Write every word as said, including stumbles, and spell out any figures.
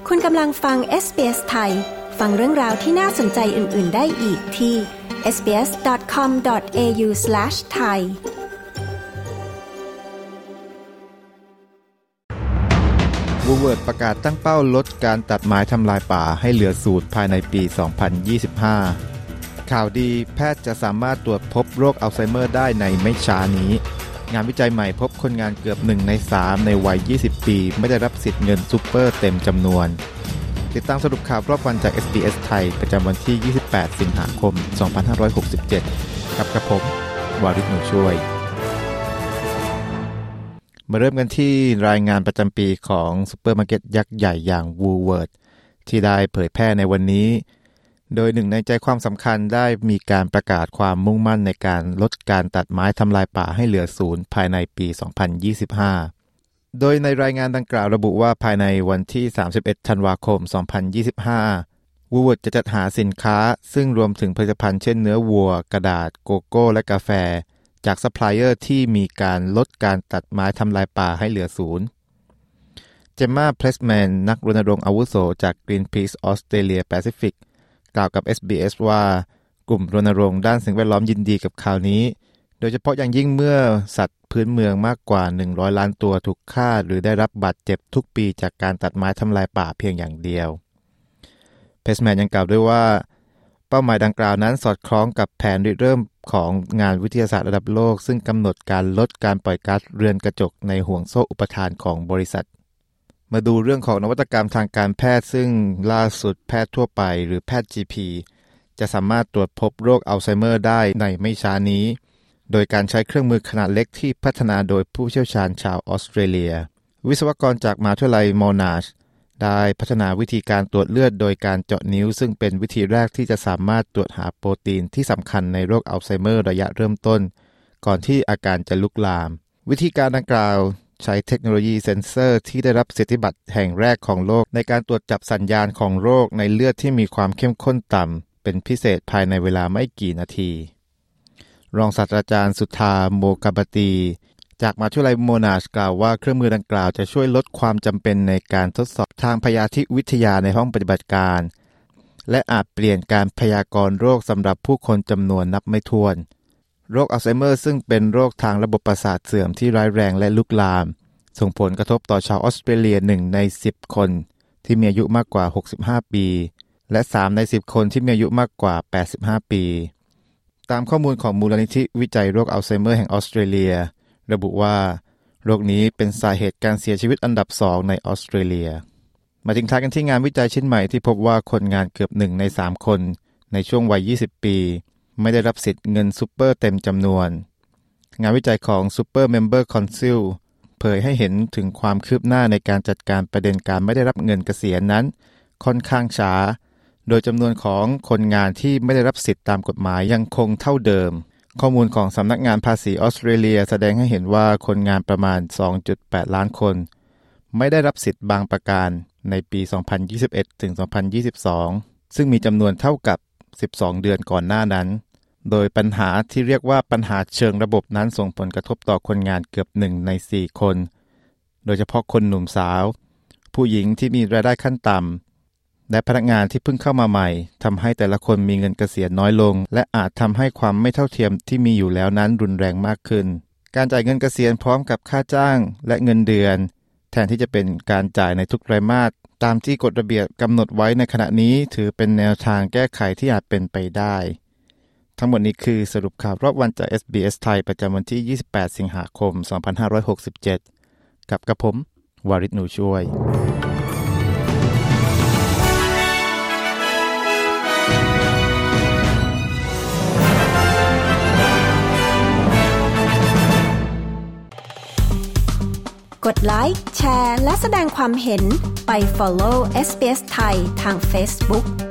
คุณกำลังฟัง เอส บี เอส ไทยฟังเรื่องราวที่น่าสนใจอื่นๆได้อีกที่ เอส บี เอส ดอท คอม ดอท เอ ยู สแลช ไทย Woolworths ประกาศตั้งเป้าลดการตัดไม้ทำลายป่าให้เหลือศูนย์ภายในปี สองพันยี่สิบห้า ข่าวดีแพทย์จะสามารถตรวจพบโรคอัลไซเมอร์ได้ในไม่ช้านี้งานวิจัยใหม่พบคนงานเกือบหนึ่งในสามในวัยยี่สิบปีไม่ได้รับสิทธิ์เงินซุปเปอร์เต็มจำนวนติดตามสรุปข่าวรอบวันจาก เอส บี เอส ไทยประจำวันที่ยี่สิบแปดสิงหาคมสองพันห้าร้อยหกสิบเจ็ดกับกระผมวาริศหนูช่วยมาเริ่มกันที่รายงานประจำปีของซุปเปอร์มาร์เก็ตยักษ์ใหญ่อย่าง Woolworths ที่ได้เผยแพร่ในวันนี้โดยหนึ่งในใจความสำคัญได้มีการประกาศความมุ่งมั่นในการลดการตัดไม้ทำลายป่าให้เหลือศูนย์ภายในปี สองพันยี่สิบห้า โดยในรายงานดังกล่าวระบุว่าภายในวันที่ สามสิบเอ็ด ธันวาคม สองพันยี่สิบห้า Woolworths จะจัดหาสินค้าซึ่งรวมถึงผลิตภัณฑ์เช่นเนื้อวัวกระดาษโกโก้และกาแฟจากซัพพลายเออร์ที่มีการลดการตัดไม้ทำลายป่าให้เหลือศูนย์เจมมาเพลสแมนนักรณรงค์อาวุโสจาก Greenpeace Australia Pacific กล่าวกับ เอส บี เอส ว่ากลุ่มรณรงค์ด้านสิ่งแวดล้อมยินดีกับข่าวนี้โดยเฉพาะอย่างยิ่งเมื่อสัตว์พื้นเมืองมากกว่าหนึ่งร้อยล้านตัวถูกฆ่าหรือได้รับบาดเจ็บทุกปีจากการตัดไม้ทำลายป่าเพียงอย่างเดียวเพลสแมนยังกล่าวด้วยว่าเป้าหมายดังกล่าวนั้นสอดคล้องกับแผนริเริ่มของงานวิทยาศาสตร์ระดับโลกซึ่งกำหนดการลดการปล่อยก๊าซเรือนกระจกในห่วงโซ่อุปทานของบริษัทมาดูเรื่องของนวัตกรรมทางการแพทย์ซึ่งล่าสุดแพทย์ทั่วไปหรือแพทย์ จี พี จะสามารถตรวจพบโรคอัลไซเมอร์ได้ในไม่ช้านี้โดยการใช้เครื่องมือขนาดเล็กที่พัฒนาโดยผู้เชี่ยวชาญชาวออสเตรเลียวิศวกรจากมหาวิทยาลัยมอนาชได้พัฒนาวิธีการตรวจเลือดโดยการเจาะนิ้วซึ่งเป็นวิธีแรกที่จะสามารถตรวจหาโปรตีนที่สำคัญในโรคอัลไซเมอร์ระยะเริ่มต้นก่อนที่อาการจะลุกลามวิธีการดังกล่าวใช้เทคโนโลยีเซ็นเซอร์ที่ได้รับสิทธิบัตรแห่งแรกของโลกในการตรวจจับสัญญาณของโรคในเลือดที่มีความเข้มข้นต่ำเป็นพิเศษภายในเวลาไม่กี่นาทีรองศาสตราจารย์สุธาโมกบตีจากมหาวิทยาลัยโมนาชกล่าวว่าเครื่องมือดังกล่าวจะช่วยลดความจำเป็นในการทดสอบทางพยาธิวิทยาในห้องปฏิบัติการและอาจเปลี่ยนการพยากรณ์โรคสำหรับผู้คนจำนวนนับไม่ถ้วนโรคอัลไซเมอร์ซึ่งเป็นโรคทางระบบประสาทเสื่อมที่ร้ายแรงและลุกลามส่งผลกระทบต่อชาวออสเตรเลียหนึ่งในสิบคนที่มีอายุมากกว่าหกสิบห้าปีและสามในสิบคนที่มีอายุมากกว่าแปดสิบห้าปีตามข้อมูลของมูลนิธิวิจัยโรคอัลไซเมอร์แห่งออสเตรเลียระบุว่าโรคนี้เป็นสาเหตุการเสียชีวิตอันดับสองในออสเตรเลียมาทิ้งท้ายกันที่งานวิจัยชิ้นใหม่ที่พบว่าคนงานเกือบหนึ่งในสามคนในช่วงวัยยี่สิบปีไม่ได้รับสิทธิ์เงินซุปเปอร์เต็มจำนวนงานวิจัยของ Super Member Council เผยให้เห็นถึงความคืบหน้าในการจัดการประเด็นการไม่ได้รับเงินเกษียณนั้นค่อนข้างช้าโดยจำนวนของคนงานที่ไม่ได้รับสิทธิ์ตามกฎหมายยังคงเท่าเดิมข้อมูลของสำนักงานภาษีออสเตรเลียแสดงให้เห็นว่าคนงานประมาณ สองจุดแปด ล้านคนไม่ได้รับสิทธิ์บางประการในปี สองพันยี่สิบเอ็ด ถึง สองพันยี่สิบสอง ซึ่งมีจำนวนเท่ากับ สิบสอง เดือนก่อนหน้านั้นโดยปัญหาที่เรียกว่าปัญหาเชิงระบบนั้นส่งผลกระทบต่อคนงานเกือบหนึ่งในสี่คนโดยเฉพาะคนหนุ่มสาวผู้หญิงที่มีรายได้ขั้นต่ำและพนักงานที่เพิ่งเข้ามาใหม่ทำให้แต่ละคนมีเงินเกษียณน้อยลงและอาจทำให้ความไม่เท่าเทียมที่มีอยู่แล้วนั้นรุนแรงมากขึ้นการจ่ายเงินเกษียณพร้อมกับค่าจ้างและเงินเดือนแทนที่จะเป็นการจ่ายในทุกไตรมาสตามที่กฎระเบียบกำหนดไว้ในขณะนี้ถือเป็นแนวทางแก้ไขที่อาจเป็นไปได้ทั้งหมดนี้คือสรุปข่าวรอบวันจาก เอส บี เอส ไทยประจำวันที่ยี่สิบแปดสิงหาคมสองพันห้าร้อยหกสิบเจ็ดกับกระผมวาริศหนูช่วยกดไลค์แชร์และแสดงความเห็นไป follow เอส บี เอส ไทยทาง Facebook